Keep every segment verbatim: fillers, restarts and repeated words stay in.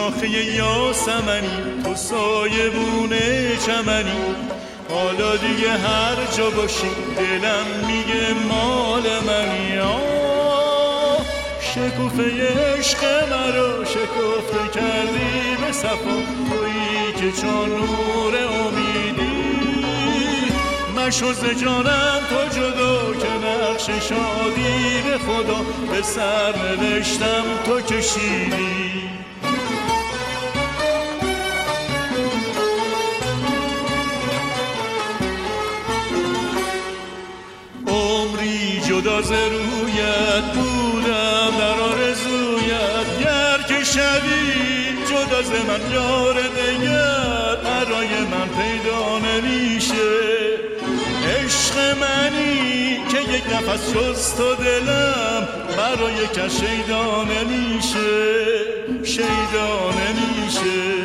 شاخه یاسمنی، تو سایبون چمنی. حالا دیگه هر جا باشی دلم میگه مال منی. آه شکوفه عشق مرا شکفته کردی به صفا، تویی که چون نور امیدی. مشو ز جانم تو جدا که نقش شادی به خدا به سر نوشتم تو کشیدی. عمری جدا ز رویت بودم در آرزویت، گر که شبی جدا ز من یار دگر برای من پیدا نمیشه. عشق منی که یک نفس جز تو دلم برای کس شیدا نمیشه، شیدا نمیشه.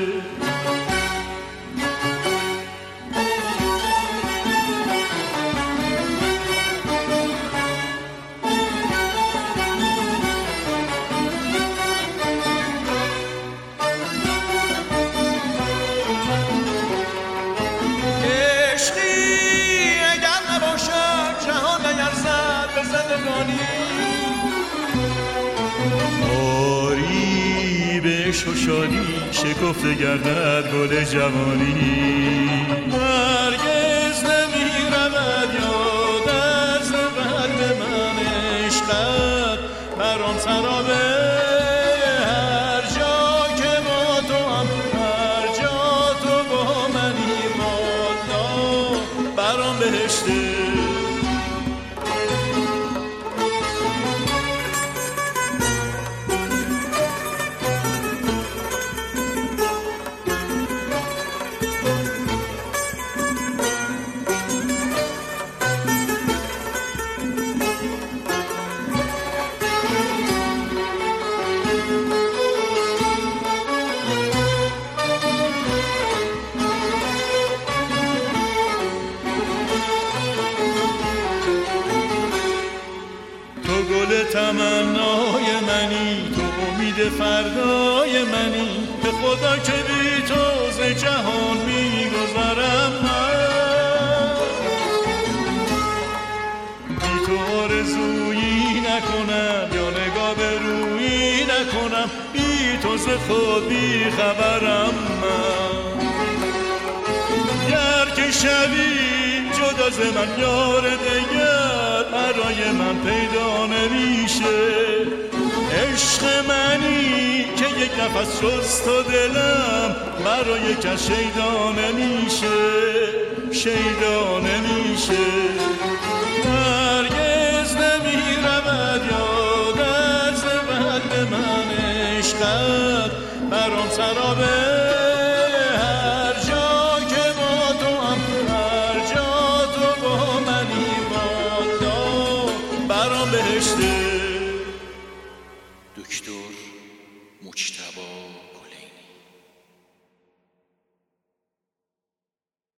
آری به عشق و شادی شکفته گردد گل جوانی. هرگز نمی رود یاد از قلب من عشقت برام سرابه. هر جا که با تو هم هر جا تو با منی والا برام بهشته. تمنای منی، تو امید فردای منی. به خدا که بی تو ز جهان میگذرم من، بی تو آرزویی نکنم یا نگاه به رویی نکنم. بی تو ز خود بی خبرم من. گر که شبی جدا ز من یار دگر برای من پیدا نمیشه. عشق منی که یک نفس جز تو دلم برای کس شیدا نمیشه، شیدا نمیشه. هرگز نمی رود یاد از قلب من عشقت برام سرابه. دکتر مجتبی